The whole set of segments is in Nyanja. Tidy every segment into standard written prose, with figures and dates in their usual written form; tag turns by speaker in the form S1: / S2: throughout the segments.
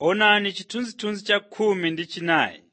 S1: Onani chithunzithunzi cha 14.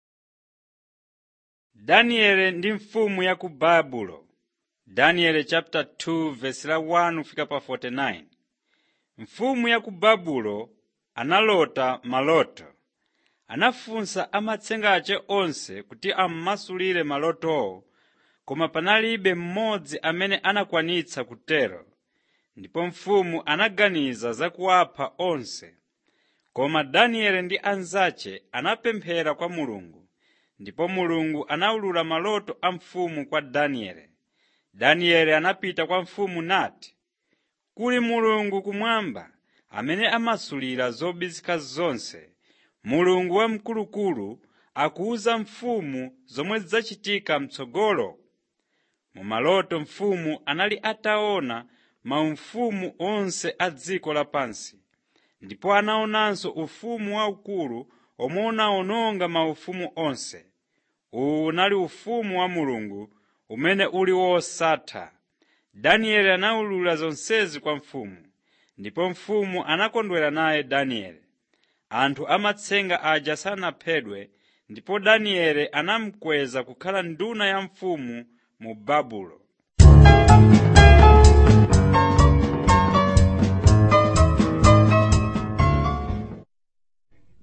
S1: Danieli ndi mfumu ya ku Babulo. Daniel chapter 2 verse la 1 kufika pa 49. Mfumu ya ku Babulo analota maloto. Anafunsa amatsenga ace onse kuti ammasulire malotowo, koma panalibe mmodzi amene anakwanitsa kutero. Ndipo mfumu anaganiza za kuwapha onse. Koma Danieli ndi anzace anapemphera kwa Mulungu, ndipo Mulungu anawulula maloto a mfumu kwa Danieli. Danieli anapita kwa mfumu nati, "Kuli Mulungu kumwamba amene amasulira zobisika zonse. Mulungu wamkulukulu akuwuza mfumu zomwe zachitika m'tsogolo." Mu maloto mfumu anali ataona maufumu onse a dziko lapansi, ndipo anaonanso ufumu waukulu omwe unawononga maufumu onse. Uwu unali ufumu wa Mulungu umene uli wosatha. Danieli anawulula zonsezi kwa mfumu, ndipo mfumu anakondwera naye Danieli. Anthu amatsenga aja sanaphedwe, ndipo Danieli anamukweza kukhala nduna ya mfumu mu Babulo.